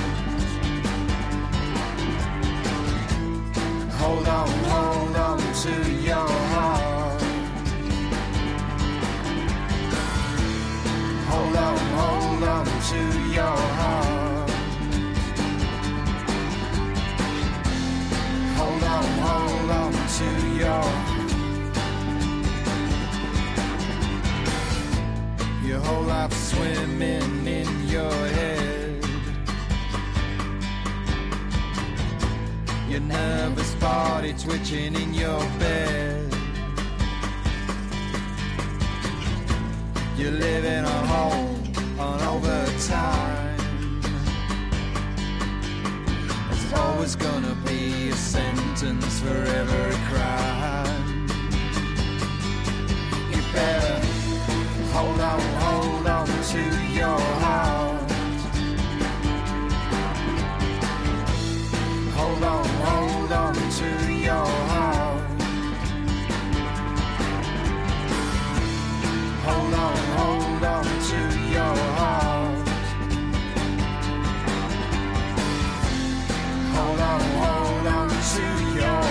Hold on to your heart. Hold on to your heart. Hold on to your. whole life swimming in your head. Your nervous body twitching in your bed. You're living on overtime. There's always gonna be a sentence for every crime. You better hold on to your heart. Hold on to your heart. Hold on to your heart. Hold on to your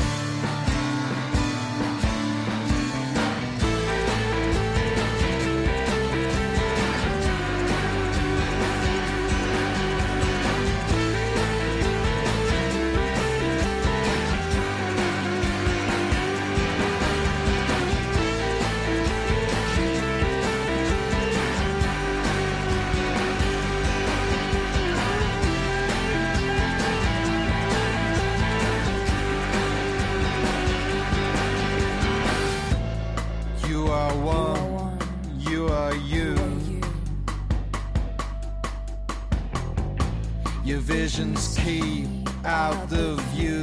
your visions keep out the view.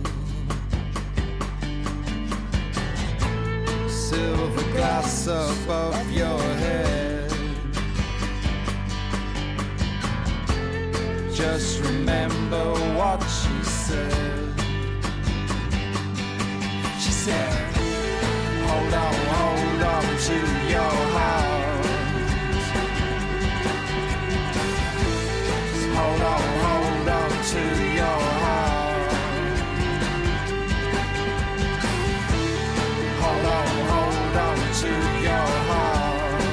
Silver glass above your head. Just remember what she said. She said, hold on to your heart. Hold on to your heart. Hold on to your heart.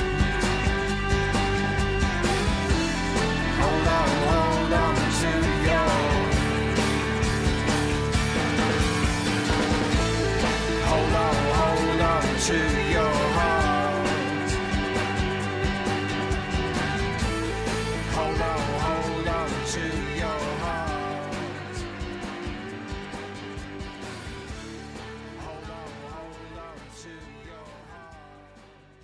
Hold on to your. Hold on to